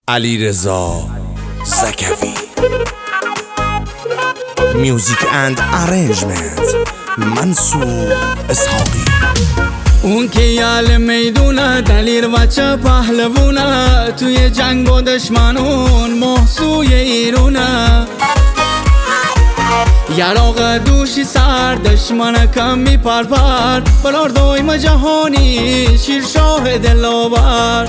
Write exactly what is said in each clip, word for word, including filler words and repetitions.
علیرضا زکوی. میوزیک اند ارنجمنت منصور اسحاقی. اون که یال میدونه دلیر بچه پهلوونه، توی جنگ و دشمنون محسوی ایرونه. یراق دوشی سر دشمن کم می پر پر، بلار دویم جهانی شیر شاه دلاور.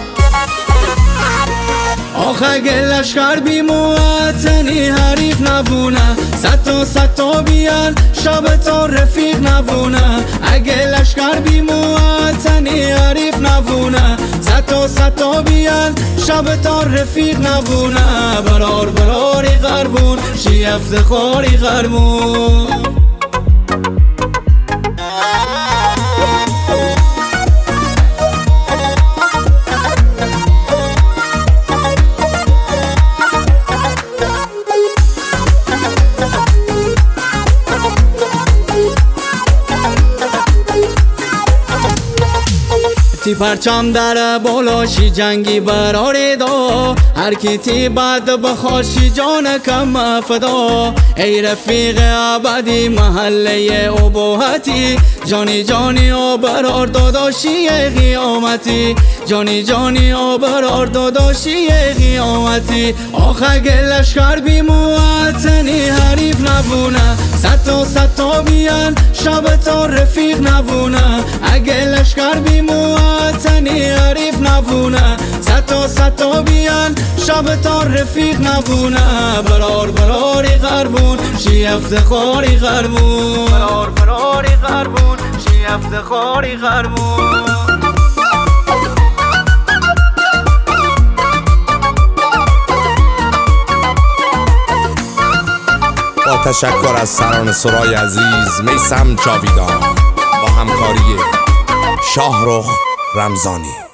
آخه لشکر بی موطنی حریف نبونه، صد تا صد تا بیان شب تا رفیق نبونه. اگه لشکر بی موطنی حریف نبونه، صد تا صد تا بیان شب تا رفیق نبونه. برار براری غربون شی افتخاری غربون. تی پرچم در بالاشی جنگی براری دا، هر کی تی بعد بخواشی جان کم فدا. ای رفیق ابدی محله ابوهتی، جانی جانی و برار داداشی قیامتی. جانی جانی و برار داداشی قیامتی. آخه لشکر بی موطنی حریف نبونه، صد تا صد تا بیان شب تا رفیق نبونه. اگه لشکر بی موطنی حریف نبونه، صد تا صد تا بیان شب تا رفیق نبونه. برار براری غربون شی افتخاری غربون. برار براری غربون شی افتخاری غربون. با تشکر از سران سرای عزیز میثم جاویدان با همکاری شاهرخ رمضانی.